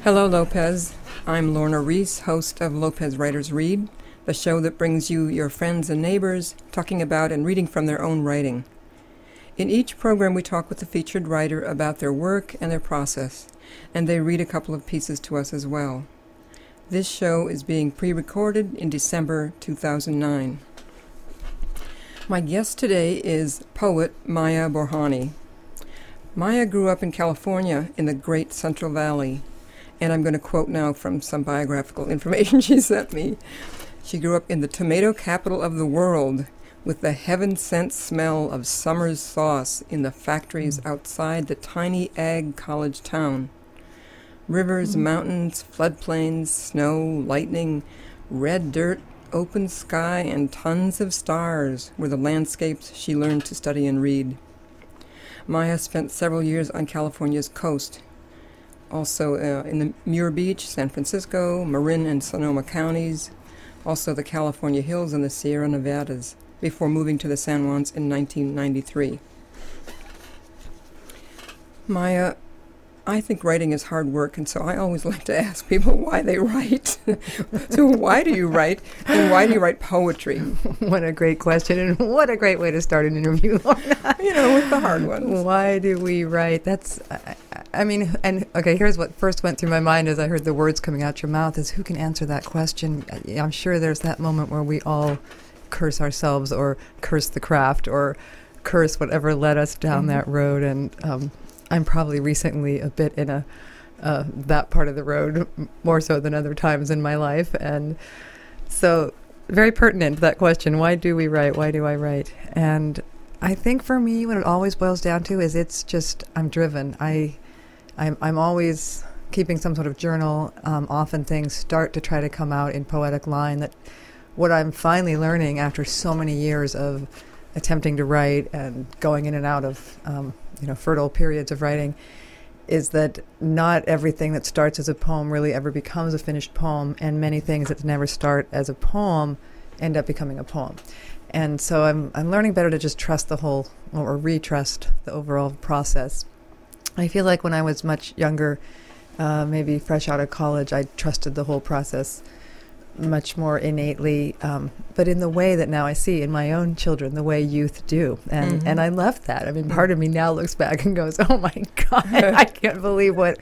Hello, Lopez. I'm Lorna Reese, host of Lopez Writers Read, the show that brings you your friends and neighbors talking about and reading from their own writing. In each program, we talk with the featured writer about their work and their process, and they read a couple of pieces to us as well. This show is being pre-recorded in December 2009. My guest today is poet Maya Borhani. Maya grew up in California in the Great Central Valley, and I'm going to quote now from some biographical information she sent me. She grew up in the tomato capital of the world, with the heaven-sent smell of summer's sauce in the factories outside the tiny ag college town. Rivers, mountains, floodplains, snow, lightning, red dirt, open sky, and tons of stars were the landscapes she learned to study and read. Maya spent several years on California's coast, also in the Muir Beach, San Francisco, Marin and Sonoma counties, also the California Hills and the Sierra Nevadas, before moving to the San Juans in 1993. Maya, I think writing is hard work, and so I always like to ask people why they write. So why do you write, and why do you write poetry? What a great question, and what a great way to start an interview, Lorna. With the hard ones. Why do we write? That's, okay, here's what first went through my mind as I heard the words coming out your mouth is, who can answer that question? I'm sure there's that moment where we all curse ourselves or curse the craft or curse whatever led us down that road, and I'm probably recently a bit in that part of the road more so than other times in my life. And so very pertinent, that question, why do we write? Why do I write? And I think for me, what it always boils down to is it's just, I'm driven. I'm always keeping some sort of journal. Often things start to try to come out in poetic line. That what I'm finally learning after so many years of attempting to write and going in and out of fertile periods of writing, is that not everything that starts as a poem really ever becomes a finished poem, and many things that never start as a poem end up becoming a poem. And so I'm learning better to just trust the whole, or retrust the overall process. I feel like when I was much younger, maybe fresh out of college, I trusted the whole process much more innately, but in the way that now I see in my own children, the way youth do. And I love that. I mean, part of me now looks back and goes, oh my God, I can't believe what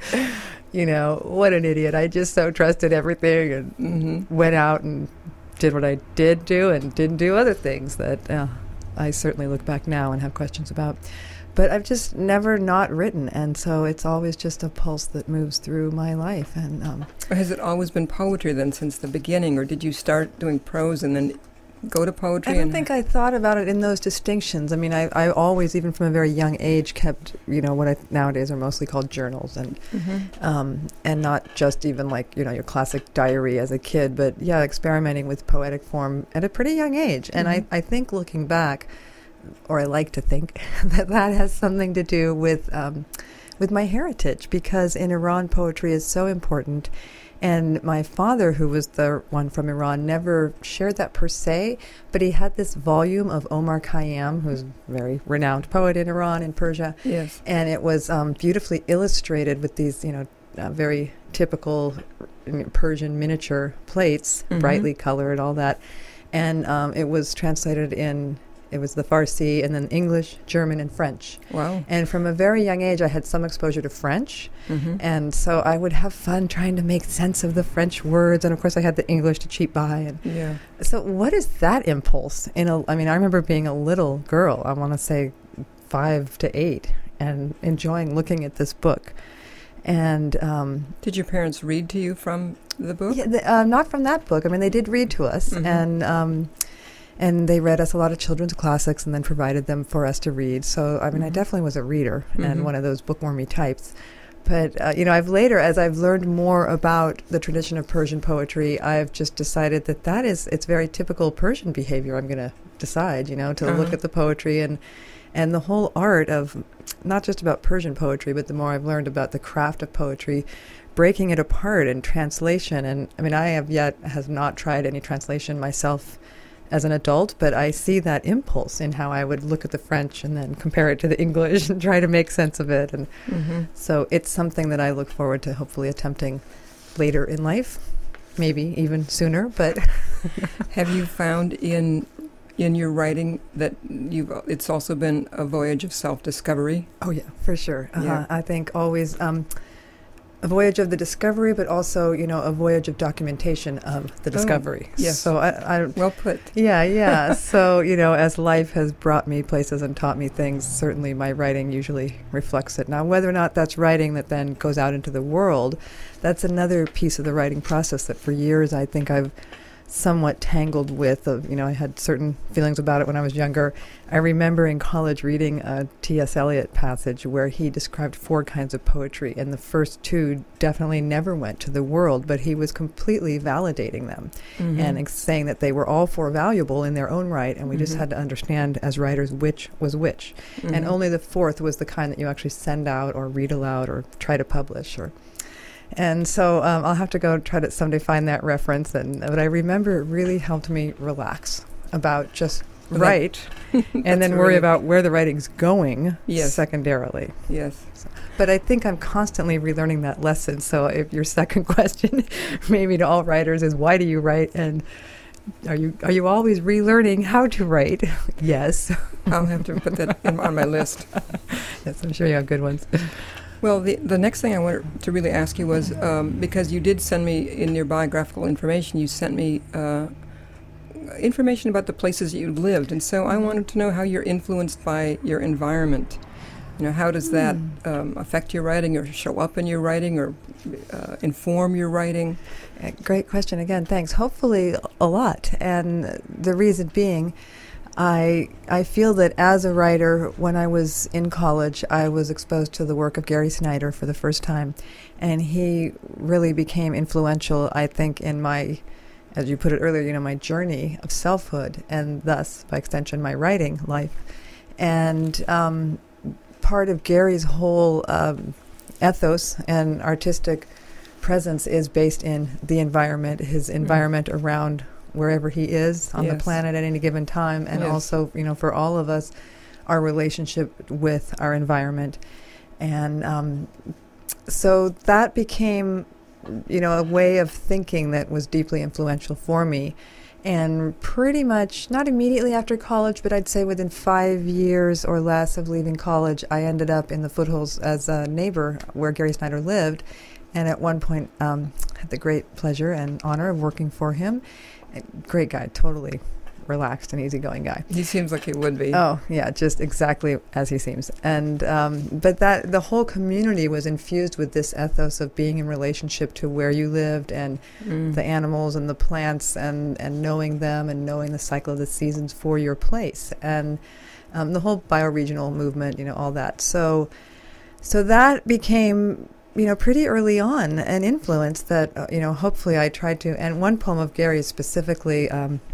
an idiot. I just so trusted everything and went out and did what I did do and didn't do other things that I certainly look back now and have questions about. But I've just never not written, and so it's always just a pulse that moves through my life. And has it always been poetry then since the beginning, or did you start doing prose and then go to poetry? I don't think I thought about it in those distinctions. I mean, I always, even from a very young age, kept what nowadays are mostly called journals, and not just even like your classic diary as a kid, but experimenting with poetic form at a pretty young age. And I think looking back, or I like to think that has something to do with my heritage, because in Iran poetry is so important. And my father, who was the one from Iran, never shared that per se, but he had this volume of Omar Khayyam, who's a very renowned poet in Iran and Persia. Yes. And it was beautifully illustrated with these, very typical Persian miniature plates, brightly colored, all that. And it was translated it was the Farsi, and then English, German, and French. Wow. And from a very young age, I had some exposure to French. And so I would have fun trying to make sense of the French words. And of course, I had the English to cheat by. So what is that impulse? I remember being a little girl, I want to say 5 to 8, and enjoying looking at this book. And did your parents read to you from the book? Yeah, not from that book. I mean, they did read to us. And they read us a lot of children's classics and then provided them for us to read. So, I definitely was a reader and one of those bookwormy types. But, I've later, as I've learned more about the tradition of Persian poetry, I've just decided that it's very typical Persian behavior. I'm going to decide, to look at the poetry and the whole art of, not just about Persian poetry, but the more I've learned about the craft of poetry, breaking it apart and translation. And, I have not tried any translation myself as an adult, but I see that impulse in how I would look at the French and then compare it to the English and try to make sense of it. And so it's something that I look forward to hopefully attempting later in life, maybe even sooner. But have you found in your writing that it's also been a voyage of self-discovery? Oh, yeah, for sure. Yeah. I think always a voyage of the discovery, but also, a voyage of documentation of the discovery. Yes. So I well put. Yeah. So, as life has brought me places and taught me things, certainly my writing usually reflects it. Now, whether or not that's writing that then goes out into the world, that's another piece of the writing process that for years I think I've somewhat tangled with. I had certain feelings about it when I was younger. I remember in college reading a T.S. Eliot passage where he described 4 kinds of poetry, and the first 2 definitely never went to the world, but he was completely validating them and saying that they were all 4 valuable in their own right, and we just had to understand as writers which was which. And only the 4th was the kind that you actually send out or read aloud or try to publish. And so I'll have to go try to someday find that reference. But I remember it really helped me relax about just write and then worry about where the writing's going secondarily. Yes. But I think I'm constantly relearning that lesson. So if your second question, maybe to all writers, is why do you write? And are you always relearning how to write? Yes. I'll have to put that on my list. Yes, I'm sure you have good ones. Well, the next thing I wanted to really ask you was, because you did send me, in your biographical information, you sent me information about the places that you lived. And so I wanted to know how you're influenced by your environment. How does that affect your writing or show up in your writing or inform your writing? Great question again. Thanks. Hopefully a lot. And the reason being, I feel that as a writer, when I was in college, I was exposed to the work of Gary Snyder for the first time. And he really became influential, I think, in my, as you put it earlier, my journey of selfhood, and thus, by extension, my writing life. And part of Gary's whole ethos and artistic presence is based in the environment, his environment around wherever he is on the planet at any given time, and also, for all of us, our relationship with our environment. And so that became, a way of thinking that was deeply influential for me. And pretty much, not immediately after college, but I'd say within 5 years or less of leaving college, I ended up in the foothills as a neighbor where Gary Snyder lived. And at one point, had the great pleasure and honor of working for him. Great guy, totally relaxed and easygoing guy. He seems like he would be. Oh, yeah, just exactly as he seems. And but that the whole community was infused with this ethos of being in relationship to where you lived and the animals and the plants and knowing them and knowing the cycle of the seasons for your place. And the whole bioregional movement, all that. So that became pretty early on an influence that, hopefully I tried to. And one poem of Gary's specifically,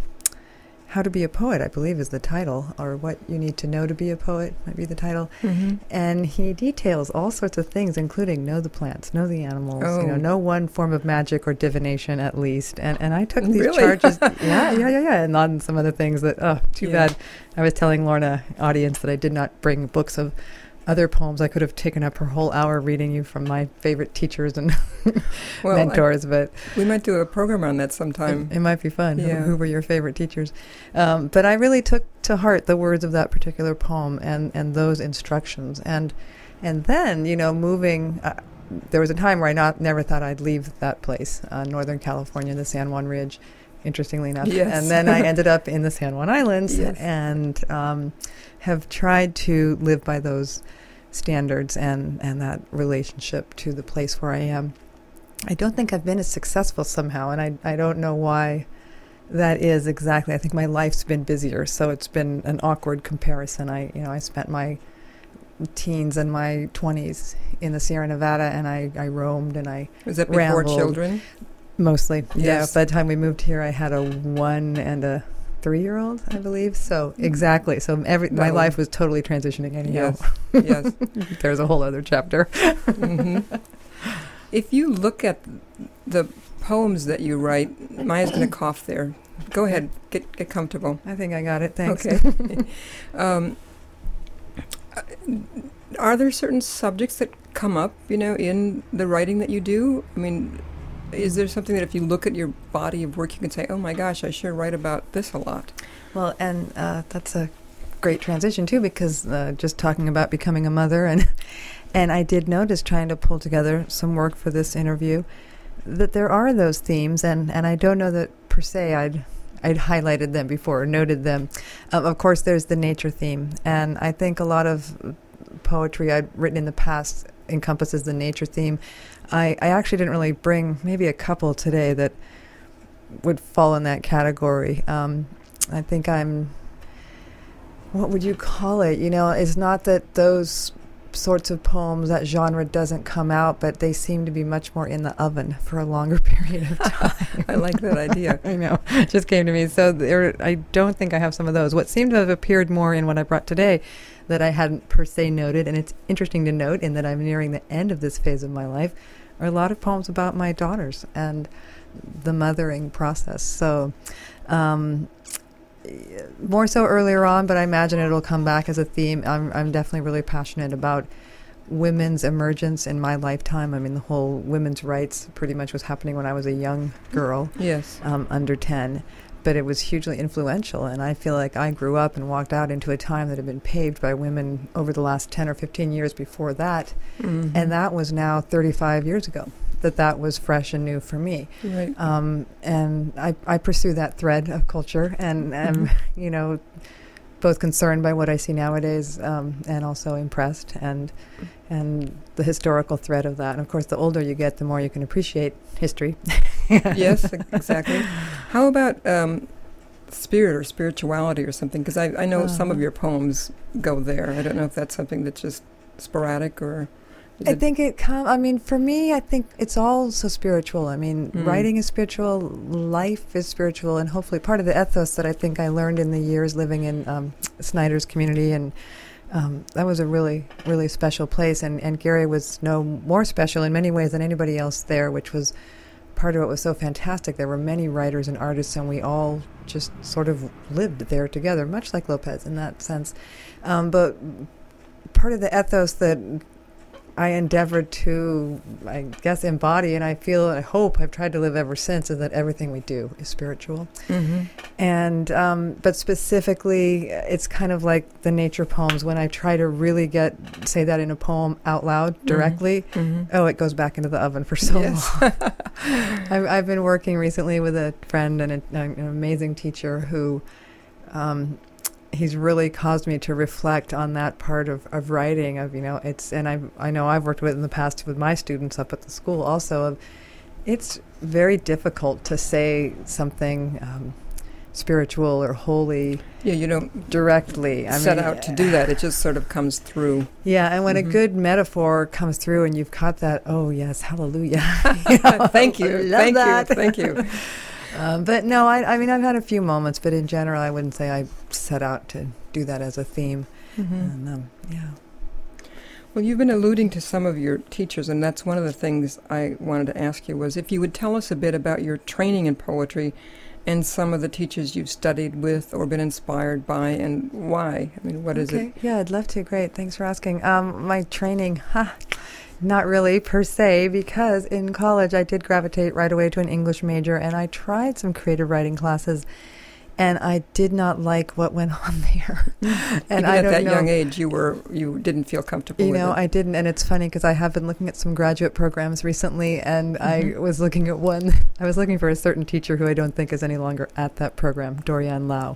How to Be a Poet, I believe is the title, or What You Need to Know to Be a Poet might be the title. And he details all sorts of things, including know the plants, know the animals, know one form of magic or divination at least. And I took these charges. Yeah. And on some other things that, too bad. I was telling Lorna, audience, that I did not bring books of other poems. I could have taken up her whole hour reading you from my favorite teachers and mentors, but we might do a program on that sometime. It might be fun. Yeah. Who were your favorite teachers? But I really took to heart the words of that particular poem and those instructions. And then, moving, there was a time where I never thought I'd leave that place, Northern California, the San Juan Ridge, interestingly enough. Yes. And then I ended up in the San Juan Islands and have tried to live by those standards and that relationship to the place where I am. I don't think I've been as successful somehow, and I don't know why that is exactly. I think my life's been busier, so it's been an awkward comparison. I spent my teens and my 20s in the Sierra Nevada, and I roamed and I Was that before rambled. Children? Mostly, Yes. yeah. By the time we moved here, I had a 1 and a 3-year-old, I believe. So exactly. So my life was totally transitioning anyhow. Yes. There's a whole other chapter. If you look at the poems that you write, Maya's going to cough there. Go ahead, get comfortable. I think I got it. Thanks. Okay. Are there certain subjects that come up, in the writing that you do? I mean, is there something that if you look at your body of work, you can say, oh my gosh, I sure write about this a lot? Well, and that's a great transition, too, because just talking about becoming a mother, and I did notice trying to pull together some work for this interview, that there are those themes, and I don't know that per se I'd highlighted them before or noted them. Of course, there's the nature theme, and I think a lot of poetry I'd written in the past encompasses the nature theme. I actually didn't really bring maybe a couple today that would fall in that category. I think what would you call it? It's not that those sorts of poems, that genre doesn't come out, but they seem to be much more in the oven for a longer period of time. I like that idea. I know. It just came to me. So I don't think I have some of those. What seemed to have appeared more in what I brought today that I hadn't per se noted, and it's interesting to note in that I'm nearing the end of this phase of my life, are a lot of poems about my daughters and the mothering process. So more so earlier on, but I imagine it'll come back as a theme. I'm definitely really passionate about women's emergence in my lifetime. I mean, the whole women's rights pretty much was happening when I was a young girl, yes, under 10, but it was hugely influential, and I feel like I grew up and walked out into a time that had been paved by women over the last 10 or 15 years before that, mm-hmm. and that was now 35 years ago. That was fresh and new for me. Right. And I pursue that thread of culture, and mm-hmm. Both concerned by what I see nowadays, and also impressed, and the historical thread of that. And of course, the older you get, the more you can appreciate history. Yes, exactly. How about spirit or spirituality or something? Because I know some of your poems go there. I don't know if that's something that's just sporadic or... I think for me, I think it's all so spiritual. I mean, writing is spiritual, life is spiritual, and hopefully part of the ethos that I think I learned in the years living in Snyder's community, and that was a really, really special place, and Gary was no more special in many ways than anybody else there, which was part of what was so fantastic. There were many writers and artists, and we all just sort of lived there together, much like Lopez in that sense. But part of the ethos that I endeavored to, I guess, embody, and I hope I've tried to live ever since, is that everything we do is spiritual. Mm-hmm. And, but specifically, it's kind of like the nature poems. When I try to really say that in a poem out loud, directly, mm-hmm. it goes back into the oven for so long. I've been working recently with a friend and an amazing teacher who... he's really caused me to reflect on that part of writing, I know I've worked with it in the past with my students up at the school also, it's very difficult to say something spiritual or holy. Yeah, you don't directly set out to do that. It just sort of comes through. Yeah, and when a good metaphor comes through and you've got that, oh yes, hallelujah. Thank you. Thank you. But no, I mean, I've had a few moments, but in general, I wouldn't say I set out to do that as a theme. Mm-hmm. And, yeah. Well, you've been alluding to some of your teachers, and that's one of the things I wanted to ask you was if you would tell us a bit about your training in poetry and some of the teachers you've studied with or been inspired by, and why. I mean, what is it? Yeah, I'd love to. Great. Thanks for asking. My training... Not really, per se, because in college I did gravitate right away to an English major, and I tried some creative writing classes, and I did not like what went on there. And at that young age, you didn't feel comfortable with it. I didn't, and it's funny because I have been looking at some graduate programs recently, and I was looking at one. I was looking for a certain teacher who I don't think is any longer at that program, Dorian Lau,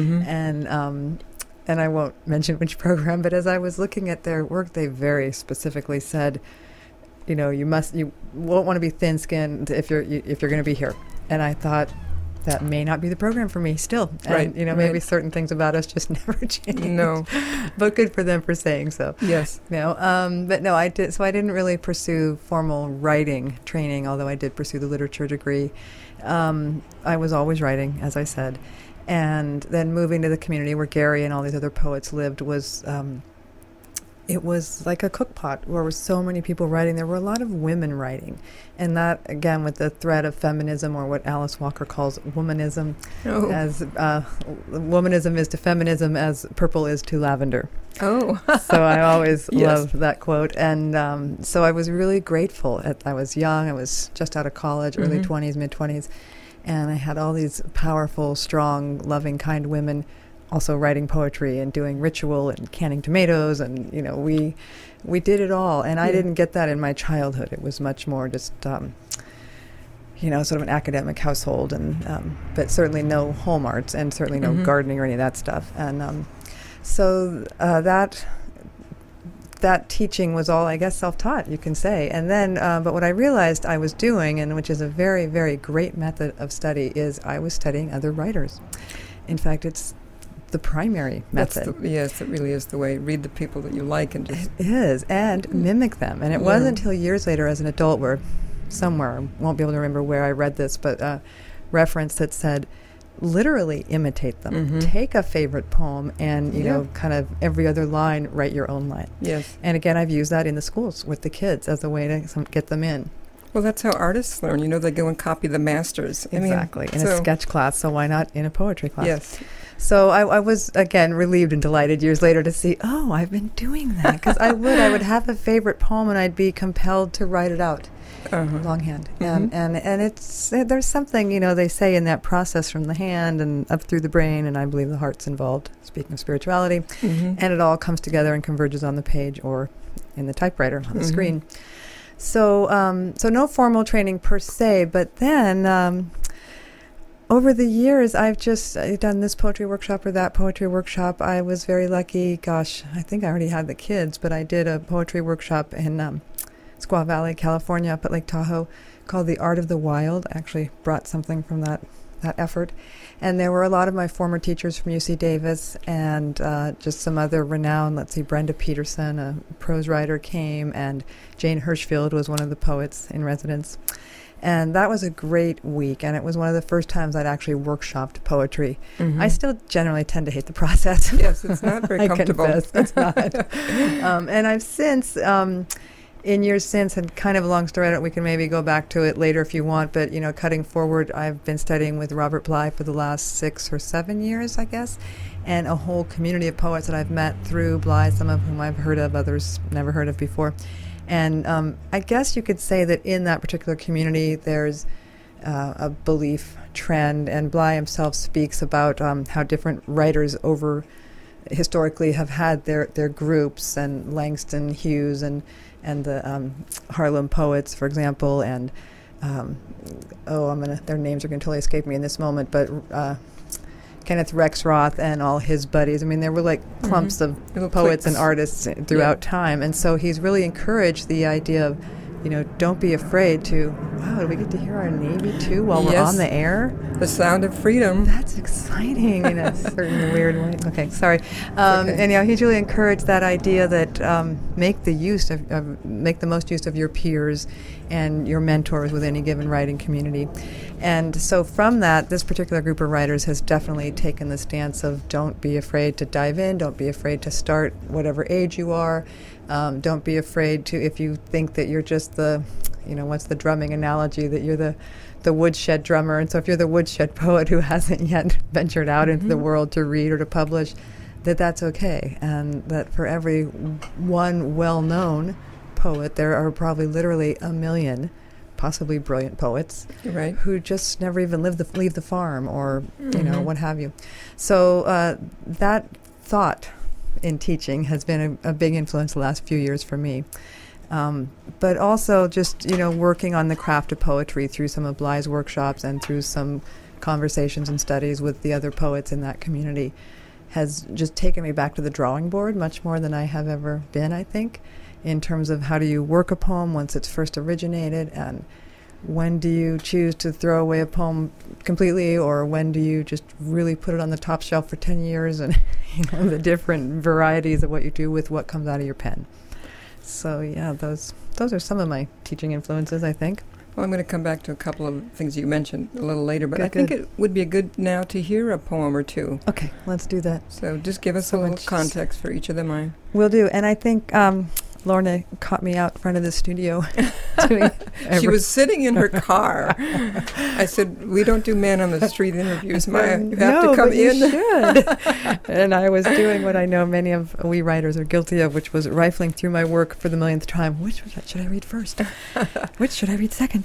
and I won't mention which program, but as I was looking at their work, they very specifically said, you won't want to be thin-skinned if you're going to be here. And I thought that may not be the program for me still. And, right. Maybe certain things about us just never change. No. But good for them for saying so. Yes. But no, I did. So I didn't really pursue formal writing training, although I did pursue the literature degree. I was always writing, as I said. And then moving to the community where Gary and all these other poets lived was it was like a cookpot where there were so many people writing. There were a lot of women writing. And that, again, with the thread of feminism, or what Alice Walker calls womanism, as womanism is to feminism as purple is to lavender. Oh. So I always Yes. love that quote. And so I was really grateful. I was young. I was just out of college, early 20s, mid-20s. And I had all these powerful, strong, loving, kind women also writing poetry and doing ritual and canning tomatoes, and we did it all. And I didn't get that in my childhood. It was much more just sort of an academic household, and but certainly no home arts, and certainly no gardening or any of that stuff. And so that teaching was all, I guess, self-taught, you can say. And then, but what I realized I was doing, and which is a very, very great method of study, is I was studying other writers. In fact, it's the primary method. Yes, it really is the way. Read the people that you like and just... It is, and mimic them. And it wasn't until years later as an adult where somewhere, I won't be able to remember where I read this, but a reference that said, literally imitate them. Take a favorite poem and, kind of every other line, write your own line. Yes. And again, I've used that in the schools with the kids as a way to get them in. Well, that's how artists learn. They go and copy the masters. Exactly. In a sketch class, so why not in a poetry class? Yes. So I was, again, relieved and delighted years later to see, I've been doing that. Because I would have a favorite poem and I'd be compelled to write it out longhand. And there's something, they say in that process from the hand and up through the brain, and I believe the heart's involved, speaking of spirituality, and it all comes together and converges on the page or in the typewriter on the screen. So no formal training per se, but then over the years, I've just done this poetry workshop or that poetry workshop. I was very lucky. Gosh, I think I already had the kids, but I did a poetry workshop in Squaw Valley, California, up at Lake Tahoe, called The Art of the Wild. I actually brought something from that effort. And there were a lot of my former teachers from UC Davis and just some other renowned, Brenda Peterson, a prose writer, came, and Jane Hirschfield was one of the poets in residence. And that was a great week, and it was one of the first times I'd actually workshopped poetry. I still generally tend to hate the process. Yes, it's not very comfortable. I confess, it's not. And I've since, in years since, and kind of a long story, we can maybe go back to it later if you want, but, cutting forward, I've been studying with Robert Bly for the last 6 or 7 years, I guess, and a whole community of poets that I've met through Bly, some of whom I've heard of, others never heard of before. And I guess you could say that in that particular community, there's a belief trend, and Bly himself speaks about how different writers historically have had their groups, and Langston Hughes and the Harlem Poets, for example, and their names are going to totally escape me in this moment, but Kenneth Rexroth and all his buddies. I mean, there were like clumps of poets and artists throughout time. And so he's really encouraged the idea of, don't be afraid to, wow, do we get to hear our Navy too while we're on the air? The sound of freedom. That's exciting in a certain weird way. Okay, sorry. And he's really encouraged that idea that make the most use of your peers and your mentors with any given writing community. And so from that, this particular group of writers has definitely taken the stance of don't be afraid to dive in, don't be afraid to start whatever age you are. Don't be afraid to, if you think that you're just what's the drumming analogy, that you're the woodshed drummer, and so if you're the woodshed poet who hasn't yet ventured out into the world to read or to publish, that's okay, and that for every one well-known poet, there are probably literally a million possibly brilliant poets who just never even leave the farm or what have you. So that thought in teaching has been a big influence the last few years for me. But also just, working on the craft of poetry through some of Bly's workshops and through some conversations and studies with the other poets in that community has just taken me back to the drawing board much more than I have ever been, I think, in terms of how do you work a poem once it's first originated, and when do you choose to throw away a poem completely, or when do you just really put it on the top shelf for 10 years, and the different varieties of what you do with what comes out of your pen. So yeah, those are some of my teaching influences, I think. Well, I'm going to come back to a couple of things you mentioned a little later, but Good, I think good. it would be a good now to hear a poem or two. Okay, let's do that. So just give us So a little much- context for each of them. Will do. And I think Lorna caught me out front of the studio. doing She was sitting in her car. I said, we don't do man on the street interviews, Maya. You have to come but in. You should. And I was doing what I know many of we writers are guilty of, which was rifling through my work for the millionth time. Which should I read first? Which should I read second?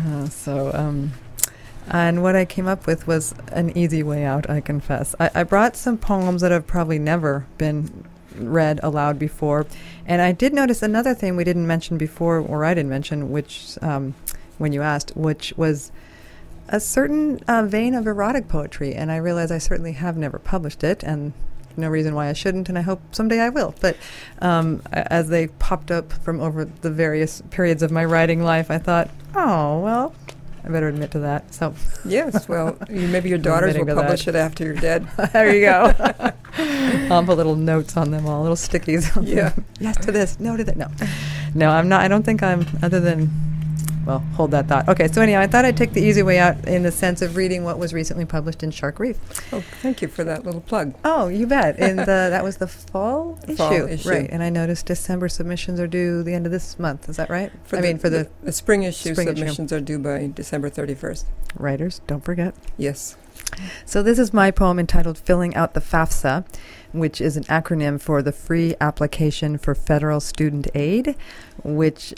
And what I came up with was an easy way out, I confess. I brought some poems that have probably never been read aloud before. And I did notice another thing we didn't mention before, or I didn't mention, which, when you asked, which was a certain vein of erotic poetry. And I realize I certainly have never published it, and no reason why I shouldn't, and I hope someday I will. But as they popped up from over the various periods of my writing life, I thought, oh, well, I better admit to that. So Yes, well, maybe your daughters will admitting to publish that. it after you're dead. there you go. I'll put little notes on them all, little stickies. On Yeah. them. Yes to this, no to that. No, I'm not. I don't think I'm, other than, well, hold that thought. Okay, so anyhow, I thought I'd take the easy way out in the sense of reading what was recently published in Shark Reef. Oh, thank you for that little plug. Oh, you bet. That was the fall issue. Right. And I noticed December submissions are due the end of this month. Is that right? For the spring issue spring issue. submissions are due by December 31st. writers, don't forget. Yes. So this is my poem entitled Filling Out the FAFSA, which is an acronym for the Free Application for Federal Student Aid, which,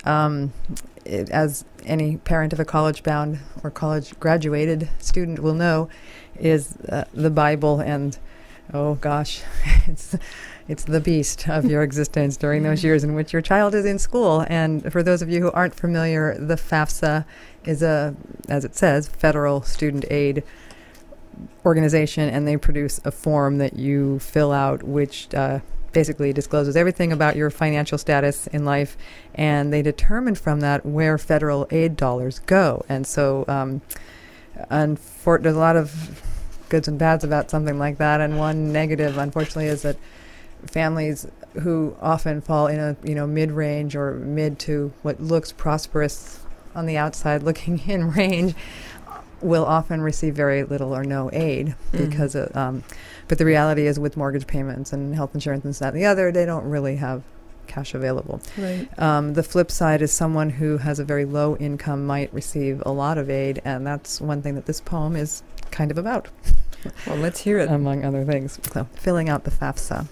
as any parent of a college-bound or college-graduated student will know, is the Bible and, oh gosh, it's the beast of your existence during those years in which your child is in school. And for those of you who aren't familiar, the FAFSA is as it says, Federal Student Aid organization, and they produce a form that you fill out, which basically discloses everything about your financial status in life, and they determine from that where federal aid dollars go. And so there's a lot of goods and bads about something like that, and one negative, unfortunately, is that families who often fall in a mid-range or mid to what looks prosperous on the outside looking in range will often receive very little or no aid because but the reality is with mortgage payments and health insurance and that and the other, they don't really have cash available. Right. The flip side is someone who has a very low income might receive a lot of aid, and that's one thing that this poem is kind of about. Well, let's hear it. Among other things. So, filling out the FAFSA.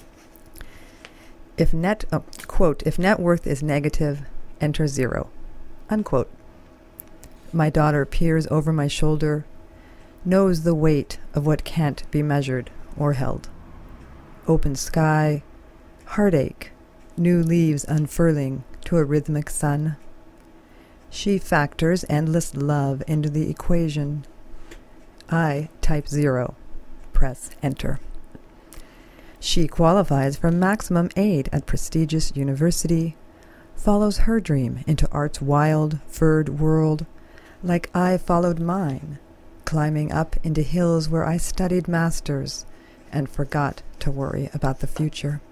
Quote, if net worth is negative, enter 0. Unquote. My daughter peers over my shoulder, knows the weight of what can't be measured or held. Open sky, heartache, new leaves unfurling to a rhythmic sun. She factors endless love into the equation. I type 0, press enter. She qualifies for maximum aid at prestigious university, follows her dream into art's wild, furred world, like I followed mine, climbing up into hills where I studied masters and forgot to worry about the future.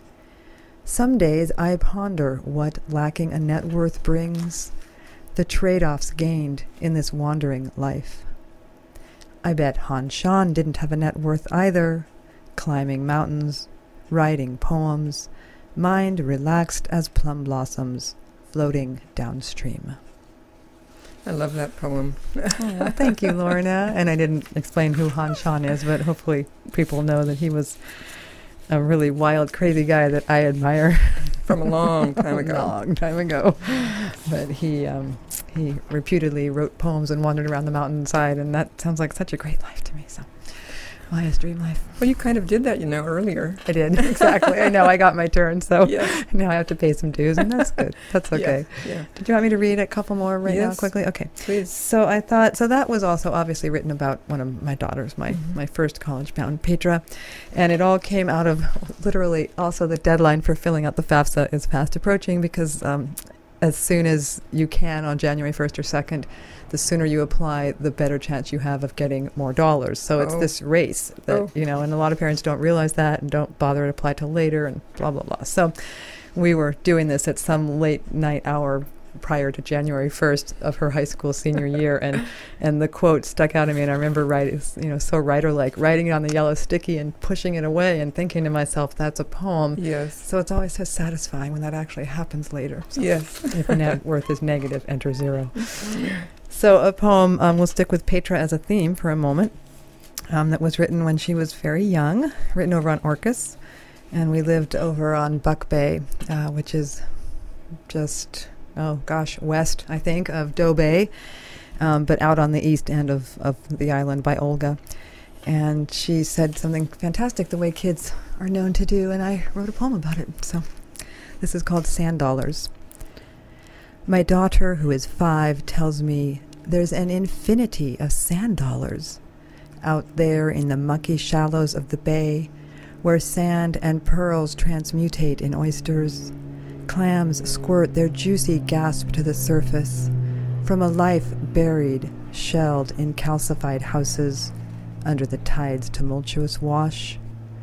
Some days I ponder what lacking a net worth brings, the trade-offs gained in this wandering life. I bet Han Shan didn't have a net worth either, climbing mountains, writing poems, mind relaxed as plum blossoms, floating downstream. I love that poem. Oh, thank you, Lorna. And I didn't explain who Han Shan is, but hopefully people know that he was a really wild, crazy guy that I admire. From a long time ago. Long time ago. But he reputedly wrote poems and wandered around the mountainside, and that sounds like such a great life to me. So, Maya's dream life. Well, you kind of did that, earlier. I did, exactly. I know, I got my turn, so Yes. now I have to pay some dues, and that's good. That's okay. Yeah. Did you want me to read a couple more now Yes. quickly? Okay. Please. So I thought, that was also obviously written about one of my daughters, my first college-bound Petra, and it all came out of literally also the deadline for filling out the FAFSA is fast approaching because as soon as you can on January 1st or 2nd, the sooner you apply, the better chance you have of getting more dollars. So it's this race that, and a lot of parents don't realize that and don't bother to apply till later and blah, blah, blah. So we were doing this at some late night hour prior to January 1st of her high school senior year, and the quote stuck out at me, and I remember writing, so writer-like, writing it on the yellow sticky and pushing it away and thinking to myself, that's a poem. Yes. So it's always so satisfying when that actually happens later. So Yes. if net worth is negative, enter 0. So a poem, we'll stick with Petra as a theme for a moment, that was written when she was very young, written over on Orcas, and we lived over on Buck Bay, which is just, west, I think, of Doe Bay, but out on the east end of the island by Olga. And she said something fantastic, the way kids are known to do, and I wrote a poem about it. So this is called Sand Dollars. My daughter, who is 5, tells me there's an infinity of sand dollars out there in the mucky shallows of the bay, where sand and pearls transmutate in oysters. Clams squirt their juicy gasp to the surface from a life buried, shelled in calcified houses under the tide's tumultuous wash.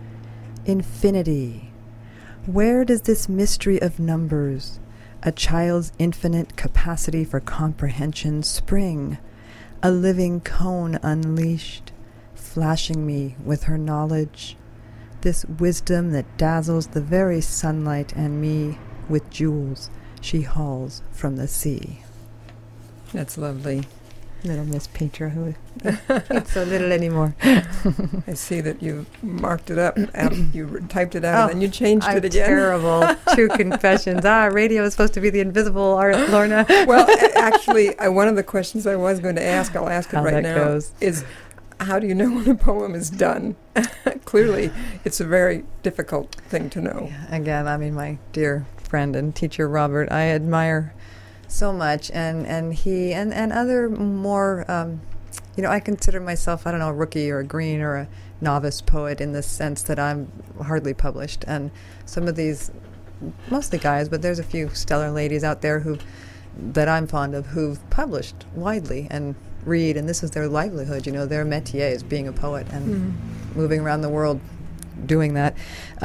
Infinity. Where does this mystery of numbers, a child's infinite capacity for comprehension, spring? A living cone unleashed, flashing me with her knowledge, this wisdom that dazzles the very sunlight and me with jewels she hauls from the sea. That's lovely. Little Miss Petra, who eats so little anymore. I see that you marked it up. You typed it out, and then you changed it again. Terrible. 2 confessions. Radio is supposed to be the invisible art, Lorna. Well, actually, one of the questions I was going to ask, I'll ask it right now, is how do you know when a poem is done? Clearly, it's a very difficult thing to know. Yeah, again, I mean, my dear friend and teacher, Robert, I admire so much, and he and other more, I consider myself, a rookie or a green or a novice poet in the sense that I'm hardly published, and some of these, mostly guys, but there's a few stellar ladies out there that I'm fond of, who've published widely and read, and this is their livelihood, their métier is being a poet and moving around the world doing that.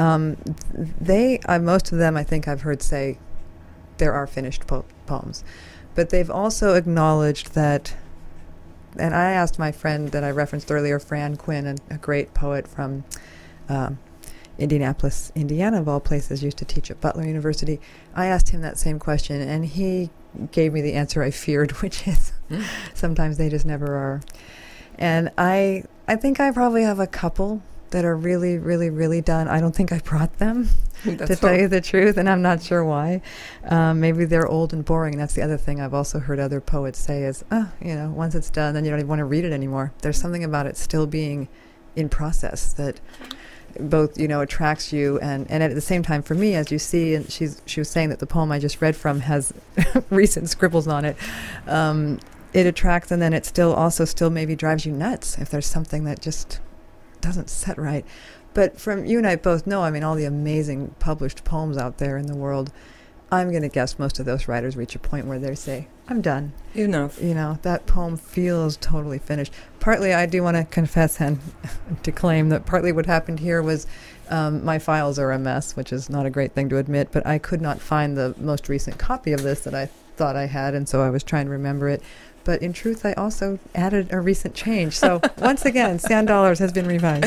Most of them, I think I've heard say there are finished poems, but they've also acknowledged that, and I asked my friend that I referenced earlier, Fran Quinn, a great poet from Indianapolis, Indiana, of all places, used to teach at Butler University. I asked him that same question, and he gave me the answer I feared, which is sometimes they just never are. And I think I probably have a couple that are really, really, really done. I don't think I brought them, to tell you the truth, and I'm not sure why. Maybe they're old and boring, and that's the other thing I've also heard other poets say is, once it's done, then you don't even want to read it anymore. There's something about it still being in process that both, attracts you, and at the same time, for me, as you see, and she was saying that the poem I just read from has recent scribbles on it, it attracts, and then it still maybe drives you nuts if there's something that just doesn't set right. But from you and I both know, all the amazing published poems out there in the world, I'm going to guess most of those writers reach a point where they say, I'm done. Enough. That poem feels totally finished. Partly, I do want to confess and to claim that partly what happened here was my files are a mess, which is not a great thing to admit, but I could not find the most recent copy of this that I thought I had, and so I was trying to remember it. But in truth, I also added a recent change. So once again, Sand Dollars has been revised.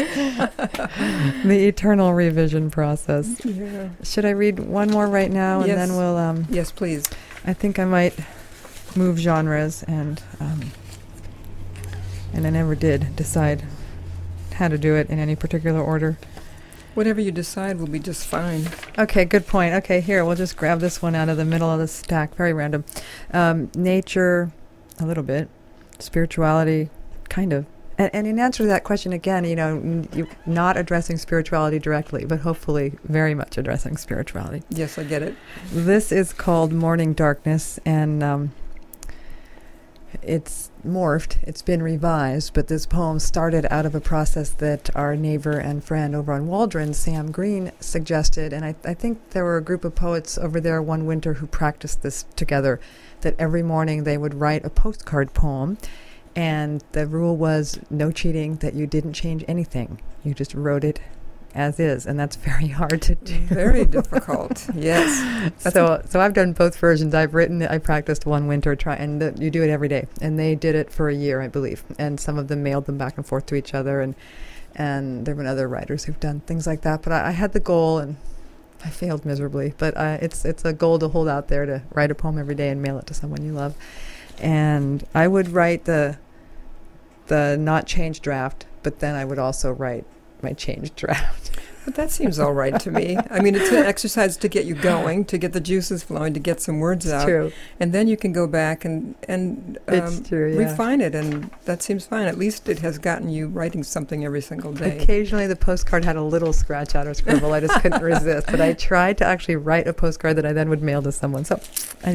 The eternal revision process. Yeah. Should I read one more right now, and then we'll... yes, please. I think I might move genres, and I never did decide how to do it in any particular order. Whatever you decide will be just fine. Okay, good point. Okay, here, we'll just grab this one out of the middle of the stack. Very random. Nature... a little bit. Spirituality, kind of. And in answer to that question, again, you're not addressing spirituality directly, but hopefully very much addressing spirituality. Yes, I get it. This is called Morning Darkness, and it's morphed. It's been revised, but this poem started out of a process that our neighbor and friend over on Waldron, Sam Green, suggested, and I think there were a group of poets over there one winter who practiced this together, that every morning they would write a postcard poem, and the rule was no cheating, that you didn't change anything. You just wrote it as is, and that's very hard to do. Very difficult. Yes. So I've done both versions. I practiced one winter, and you do it every day. And they did it for a year, I believe. And some of them mailed them back and forth to each other, and there have been other writers who've done things like that. But I had the goal, and I failed miserably. But it's a goal to hold out there, to write a poem every day and mail it to someone you love. And I would write the not changed draft, but then I would also write my changed draft. But that seems all right to me. I mean, it's an exercise to get you going, to get the juices flowing, to get some words out. True. And then you can go back and it's true, yeah. refine it, and that seems fine. At least it has gotten you writing something every single day. Occasionally the postcard had a little scratch out or scribble. I just couldn't resist. But I tried to actually write a postcard that I then would mail to someone. So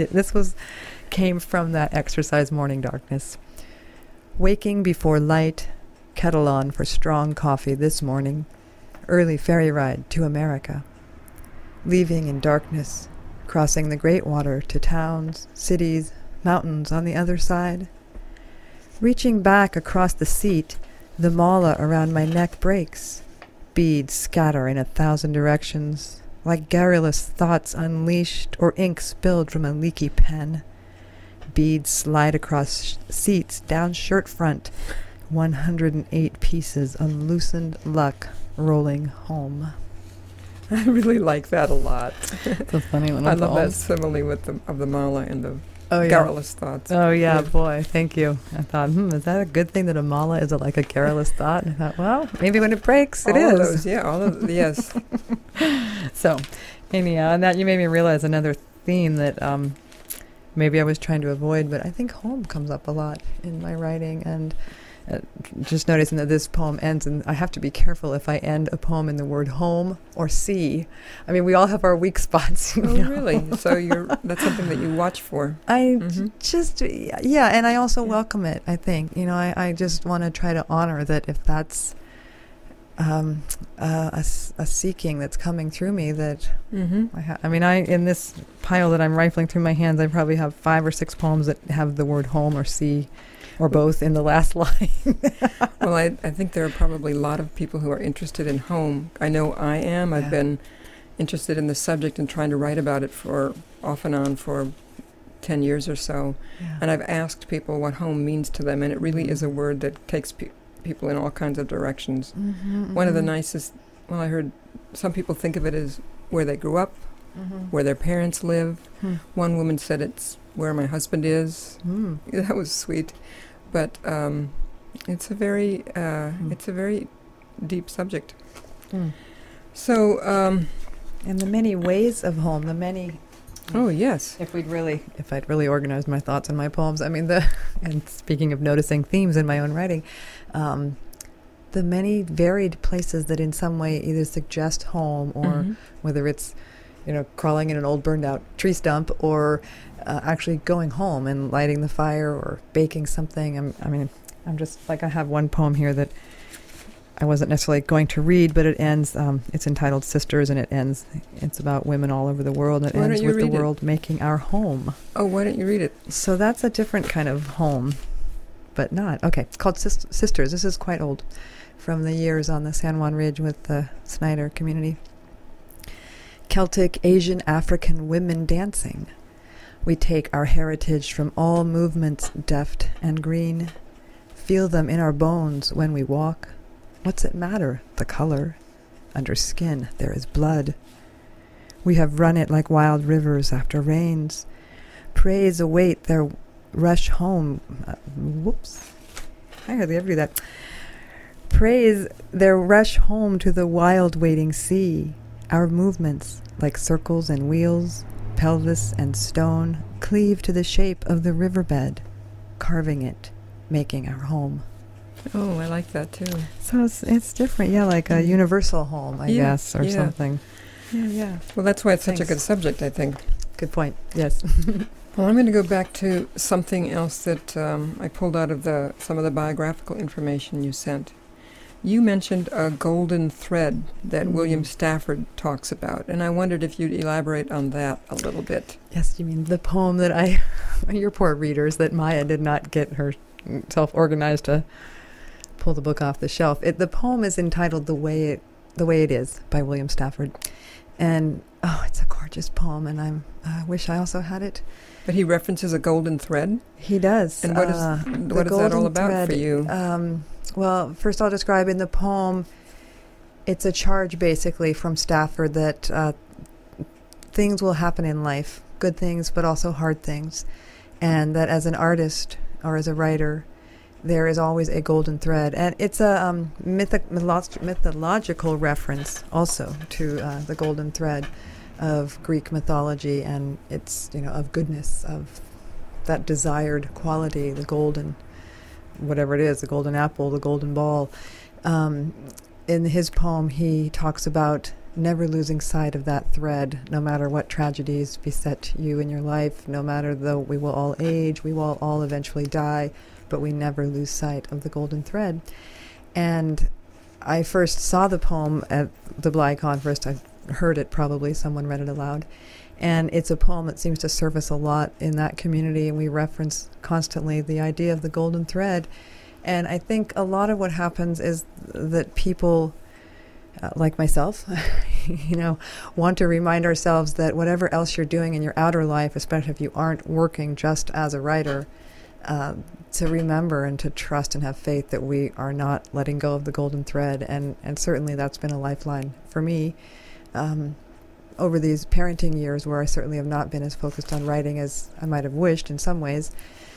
came from that exercise, Morning Darkness. Waking before light, kettle on for strong coffee this morning. Early ferry ride to America. Leaving in darkness, crossing the great water to towns, cities, mountains on the other side. Reaching back across the seat, the mala around my neck breaks. Beads scatter in 1,000 directions, like garrulous thoughts unleashed or ink spilled from a leaky pen. Beads slide across seats, down shirt front. 108 pieces of loosened luck rolling home. I really like that a lot. It's a funny one. I love that simile of the mala and the yeah. garrulous thoughts. Oh, yeah, boy, thank you. I thought, is that a good thing that a mala is like a garrulous thought? And I thought, well, maybe when it breaks, it is. Yes. So, anyhow, and that you made me realize another theme that maybe I was trying to avoid, but I think home comes up a lot in my writing, and just noticing that this poem ends, and I have to be careful if I end a poem in the word home or sea. I mean, we all have our weak spots. Oh, really? So that's something that you watch for. And I also welcome it, I think. I just want to try to honor that if that's a seeking that's coming through me, that in this pile that I'm rifling through my hands, I probably have 5 or 6 poems that have the word home or sea or both in the last line. Well, I think there are probably a lot of people who are interested in home. I know I am. I've been interested in the subject and trying to write about it off and on for 10 years or so. Yeah. And I've asked people what home means to them, and it really is a word that takes people in all kinds of directions. One of the nicest, I heard some people think of it as where they grew up, where their parents live. One woman said it's where my husband is. That was sweet. But it's a very deep subject. So, and the many ways of home, the many. Oh yes. If I'd really organized my thoughts in my poems, and speaking of noticing themes in my own writing, the many varied places that in some way either suggest home, or whether it's crawling in an old burned out tree stump, or actually going home and lighting the fire or baking something. I'm just like, I have one poem here that I wasn't necessarily going to read, but it ends, it's entitled Sisters, and it's about women all over the world, and it ends with the world making our home. Oh, why don't you read it? So that's a different kind of home, but not. Okay, it's called Sisters. This is quite old, from the years on the San Juan Ridge with the Snyder community. Celtic, Asian, African women dancing. We take our heritage from all movements deft and green. Feel them in our bones when we walk. What's it matter, the color? Under skin there is blood. We have run it like wild rivers after rains. Praise await their rush home. I hardly ever do that. Praise their rush home to the wild waiting sea. Our movements, like circles and wheels, pelvis and stone, cleave to the shape of the riverbed, carving it, making our home. Oh, I like that too. So it's different, like a universal home, I guess, or something. Yeah. Well, that's why it's such a good subject, I think. Good point, yes. Well, I'm going to go back to something else that I pulled out of some of the biographical information you sent. You mentioned a golden thread that William Stafford talks about, and I wondered if you'd elaborate on that a little bit. Yes, you mean the poem that your poor readers, that Maya did not get herself organized to pull the book off the shelf. The poem is entitled The Way The Way It Is by William Stafford. And, it's a gorgeous poem, and I wish I also had it. But he references a golden thread? He does. And what is that all about for you? Well, first I'll describe in the poem, it's a charge basically from Stafford that things will happen in life, good things, but also hard things. And that as an artist or as a writer, there is always a golden thread. And it's a mythological reference also to the golden thread of Greek mythology, and it's, of goodness, of that desired quality, the golden, whatever it is, the golden apple, the golden ball. In his poem, he talks about never losing sight of that thread, no matter what tragedies beset you in your life, no matter though we will all age, we will all eventually die, but we never lose sight of the golden thread. And I first saw the poem at the BlyCon first. I heard it probably, someone read it aloud. And it's a poem that seems to surface a lot in that community, and we reference constantly the idea of the golden thread. And I think a lot of what happens is that people, like myself, want to remind ourselves that whatever else you're doing in your outer life, especially if you aren't working just as a writer, to remember and to trust and have faith that we are not letting go of the golden thread. And certainly that's been a lifeline for me over these parenting years, where I certainly have not been as focused on writing as I might have wished in some ways.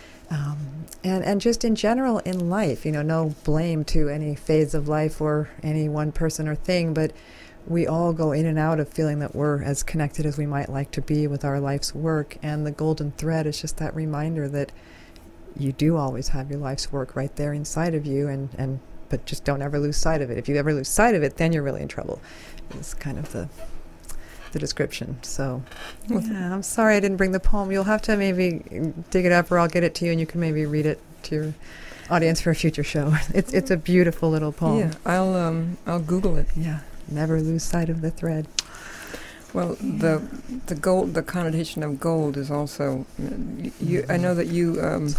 And just in general in life, no blame to any phase of life or any one person or thing, but we all go in and out of feeling that we're as connected as we might like to be with our life's work. And the golden thread is just that reminder that you do always have your life's work right there inside of you, but just don't ever lose sight of it. If you ever lose sight of it, then you're really in trouble. It's kind of the description. So, I'm sorry I didn't bring the poem. You'll have to maybe dig it up, or I'll get it to you, and you can maybe read it to your audience for a future show. It's a beautiful little poem. Yeah, I'll Google it. Yeah, never lose sight of the thread. Well, the connotation of gold is also. I know that you